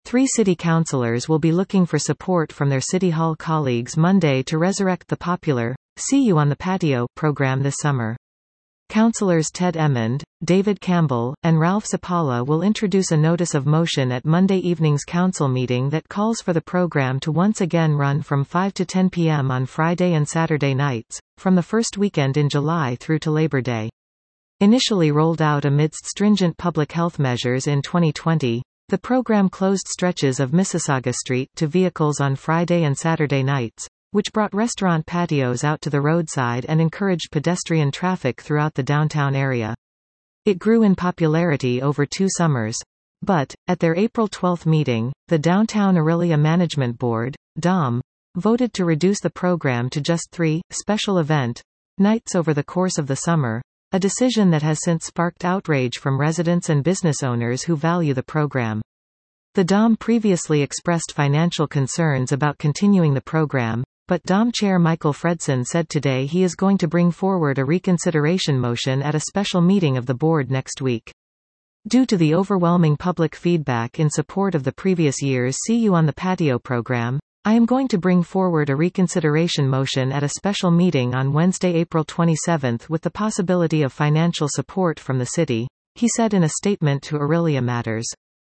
3 city councillors will be looking for support from their City Hall colleagues Monday to resurrect the popular "See You on the Patio" program this summer. Councillors Ted Emmond, David Campbell, and Ralph Sapala will introduce a notice of motion at Monday evening's council meeting that calls for the program to once again run from 5 to 10 p.m. on Friday and Saturday nights, from the first weekend in July through to Labor Day. Initially rolled out amidst stringent public health measures in 2020, the program closed stretches of Mississauga Street to vehicles on Friday and Saturday nights, which brought restaurant patios out to the roadside and encouraged pedestrian traffic throughout the downtown area. It grew in popularity over 2 summers. But, at their April 12 meeting, the Downtown Aurelia Management Board, DOM, voted to reduce the program to just 3 special event nights over the course of the summer, a decision that has since sparked outrage from residents and business owners who value the program. The DOM previously expressed financial concerns about continuing the program, but DOM Chair Michael Fredson said today he is going to bring forward a reconsideration motion at a special meeting of the board next week. Due to the overwhelming public feedback in support of the previous year's See You on the Patio program, I am going to bring forward a reconsideration motion at a special meeting on Wednesday, April 27 with the possibility of financial support from the city, he said in a statement to Aurelia Matters.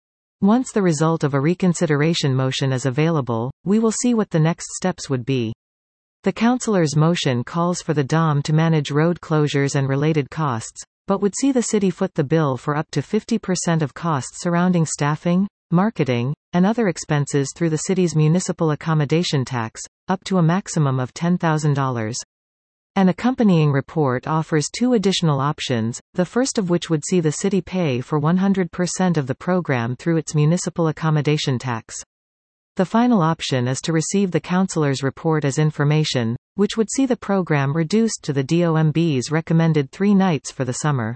Once the result of a reconsideration motion is available, we will see what the next steps would be. The councillor's motion calls for the DOM to manage road closures and related costs, but would see the city foot the bill for up to 50% of costs surrounding staffing, marketing, and other expenses through the city's municipal accommodation tax, up to a maximum of $10,000. An accompanying report offers 2 additional options, the first of which would see the city pay for 100% of the program through its municipal accommodation tax. The final option is to receive the councillor's report as information, which would see the program reduced to the DOMB's recommended 3 nights for the summer.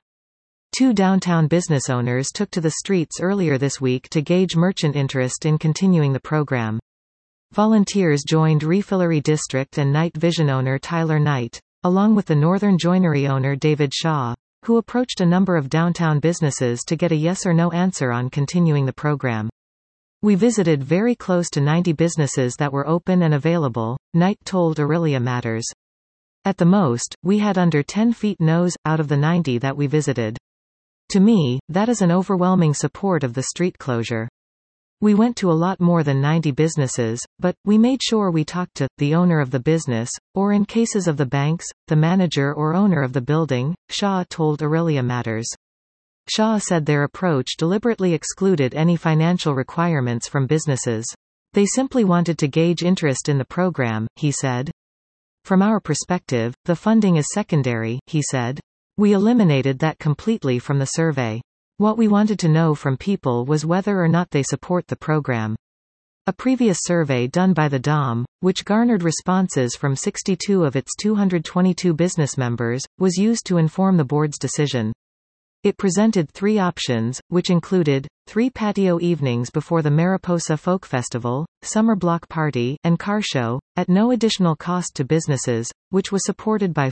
2 downtown business owners took to the streets earlier this week to gauge merchant interest in continuing the program. Volunteers joined Refillery District and Night Vision owner Tyler Knight, along with the Northern Joinery owner David Shaw, who approached a number of downtown businesses to get a yes or no answer on continuing the program. We visited very close to 90 businesses that were open and available, Knight told Aurelia Matters. At the most, we had under 10 feet no's out of the 90 that we visited. To me, that is an overwhelming support of the street closure. We went to a lot more than 90 businesses, but we made sure we talked to the owner of the business, or in cases of the banks, the manager or owner of the building, Shaw told Aurelia Matters. Shaw said their approach deliberately excluded any financial requirements from businesses. They simply wanted to gauge interest in the program, he said. From our perspective, the funding is secondary, he said. We eliminated that completely from the survey. What we wanted to know from people was whether or not they support the program. A previous survey done by the DOM, which garnered responses from 62 of its 222 business members, was used to inform the board's decision. It presented 3 options, which included 3 patio evenings before the Mariposa Folk Festival, Summer Block Party, and Car Show, at no additional cost to businesses, which was supported by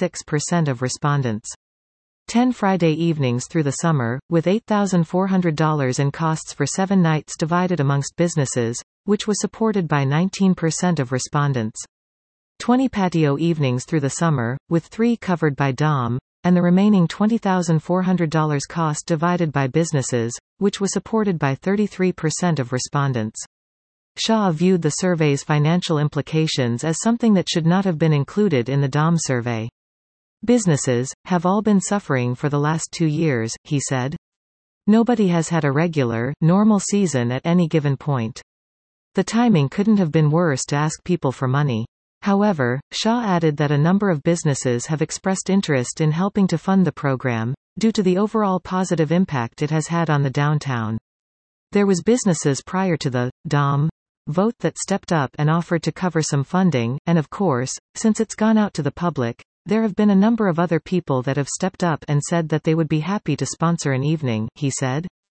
46% of respondents. 10 Friday evenings through the summer, with $8,400 in costs for 7 nights divided amongst businesses, which was supported by 19% of respondents. 20 patio evenings through the summer, with 3 covered by DOM, and the remaining $20,400 cost divided by businesses, which was supported by 33% of respondents. Shaw viewed the survey's financial implications as something that should not have been included in the DOM survey. Businesses have all been suffering for the last 2 years, he said. Nobody has had a regular, normal season at any given point. The timing couldn't have been worse to ask people for money. However, Shaw added that a number of businesses have expressed interest in helping to fund the program, due to the overall positive impact it has had on the downtown. There was businesses prior to the DOM vote that stepped up and offered to cover some funding, and of course, since it's gone out to the public, there have been a number of other people that have stepped up and said that they would be happy to sponsor an evening, he said.